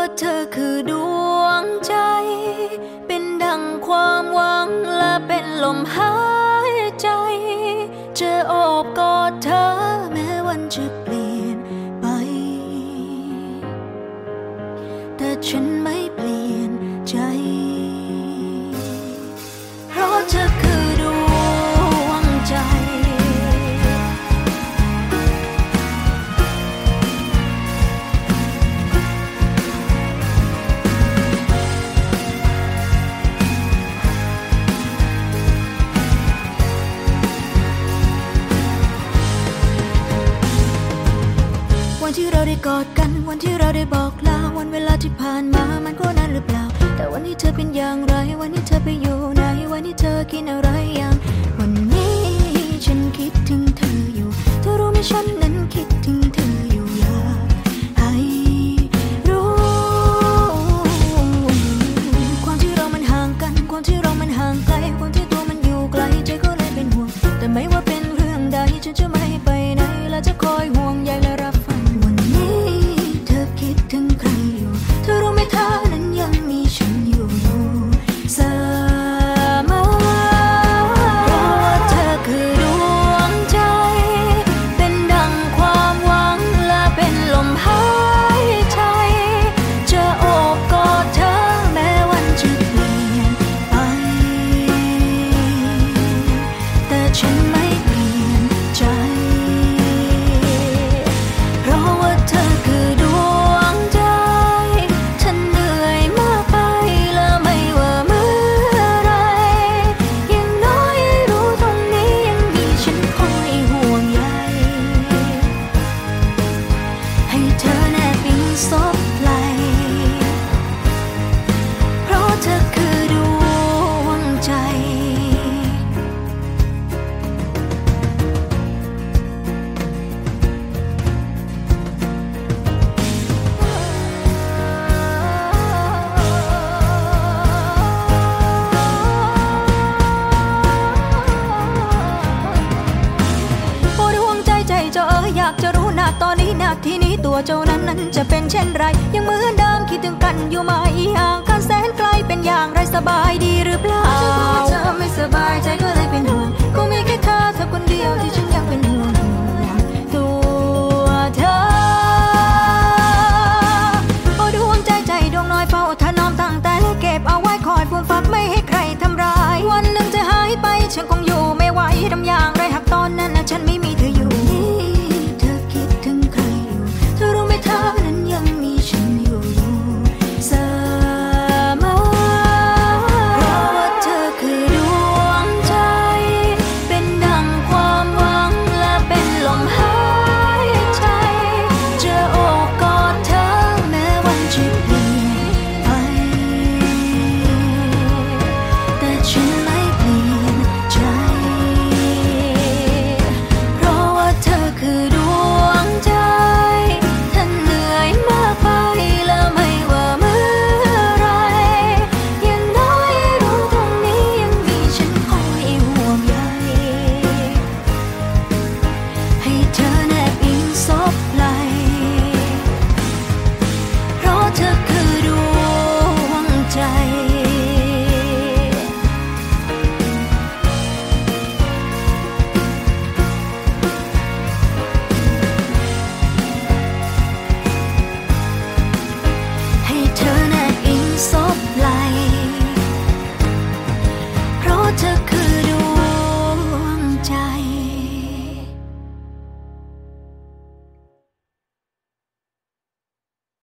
เธอคือดวงใจเป็นดังความหวังและเป็นลมหายใจจะโอบกอดเธอแม้วันจะเปลี่ยนไปแต่ฉันไม่เปลี่ยนใจเพราะเธอคือดวงใจวันที่เราได้กอดกันวันที่เราได้บอกลาวันเวลาที่ผ่านมามันก็นานหรือเปล่าแต่วันนี้เธอเป็นอย่างไรวันนี้เธอไปอยู่ไหนวันนี้เธอกินอะไรยังวันนี้ฉันคิดถึงเธออยู่เธอรู้ไหมฉันนั้นคิดถึงเธออยู่อยากให้รู้ความที่เรามันห่างกันความที่เรามันห่างไกลความที่ตัวมันอยู่ไกลใจก็เลยเป็นห่วงแต่ไม่ว่าเป็นเรื่องใดฉันจะไม่ไปไหนและจะคอยห่วงใยและรับฟังวันนี้เธอคิดถึงใครอยู่เธอรู้ไหมเธอนั้นยังมีฉันอยู่เสมอเพราะว่าเธอคือดวงใจเป็นดังความหวังและเป็นลมหายใจจะโอบกอดเธอแม้วันจะเปลี่ยนไปแต่ฉันไม่เปลี่ยนใจเพราะว่าเธอคือดวงใจฉันเหนื่อยมากไปและไม่ว่าเมื่อไรยังน้อยรู้ตรงนี้ยังมีฉันคอยห่วงใยให้เธอแนบอิงซบไหลเพราะเธอคือดวงใจโอ้ดวงใจใจเจ้าอยากจะรู้นาตอนนี้นาทีนี้ตัวเจ้านั้นจะเป็นเช่นไรยังเหมือนเดิมคิดถึงกันอยู่ไหมห่างกันแสนไกลเป็นอย่างไรสบายดีหรือเปล่าเธอไม่สบายใจก็เลยเป็นห่วงคงมีแค่เธอคนเดียว